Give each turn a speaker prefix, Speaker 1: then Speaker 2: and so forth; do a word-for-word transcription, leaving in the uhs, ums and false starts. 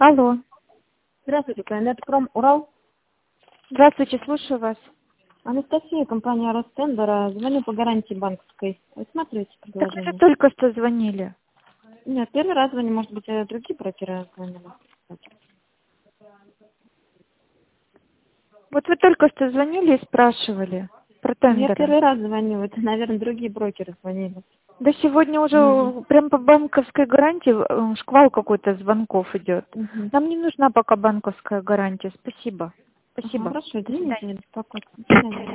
Speaker 1: Алло.
Speaker 2: Здравствуйте, Кайнетпром, Урал.
Speaker 1: Здравствуйте, слушаю вас.
Speaker 2: Анастасия, компания Ростендера. Звоню по гарантии банковской. Вы смотрите
Speaker 1: Так вы же
Speaker 2: предложение?
Speaker 1: только что звонили.
Speaker 2: Нет, первый раз звоню, может быть, э, другие брокеры звонили.
Speaker 1: Вот вы только что звонили и спрашивали про
Speaker 2: Я
Speaker 1: тендеры.
Speaker 2: первый раз звоню, это, наверное, другие брокеры звонили.
Speaker 1: Да сегодня
Speaker 2: Мгм.
Speaker 1: уже прям по банковской гарантии э, шквал какой-то звонков идет.
Speaker 2: Мгм.
Speaker 1: Нам не нужна пока банковская гарантия. Спасибо.
Speaker 2: Ага,
Speaker 1: Спасибо.
Speaker 2: хорошо,
Speaker 1: До свидания.
Speaker 2: извините, не беспокойтесь. До свидания.